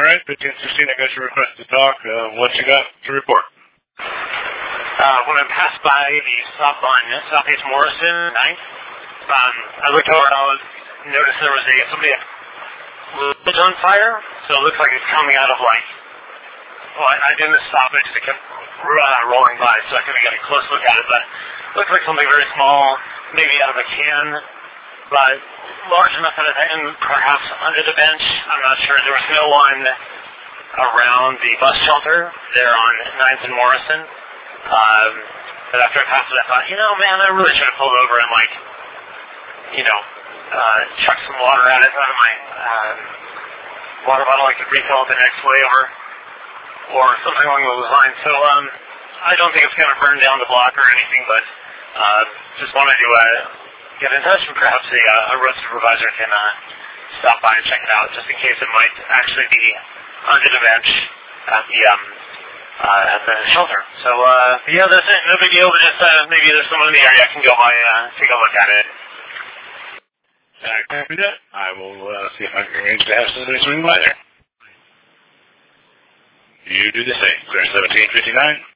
right, 1516, I got your request to talk. What you got to report? When I passed by the stop on Southeast Morrison, 9th, I looked over and I noticed there was somebody was on fire, so it looks like it's coming out of I didn't stop it, just kept rolling by, so I couldn't get a close look at it, but it looked like something very small, maybe out of a can, but large enough that and perhaps under the bench. I'm not sure. There was no one around the bus shelter there on 9th and Morrison. But after I passed it, I thought, man, I really should have pulled over and chuck some water at it out of my water bottle. I could refill it the next way over, or something along those lines. So I don't think it's going to burn down the block or anything, but just wanted to get in touch, and perhaps a road supervisor can stop by and check it out, just in case it might actually be under the bench at the shelter. So yeah, that's it. No big deal, but just maybe there's someone in the area I can go by take a look at it. Copy that. I will see if I can arrange to have somebody swing by there. You do the same. Clear 1759.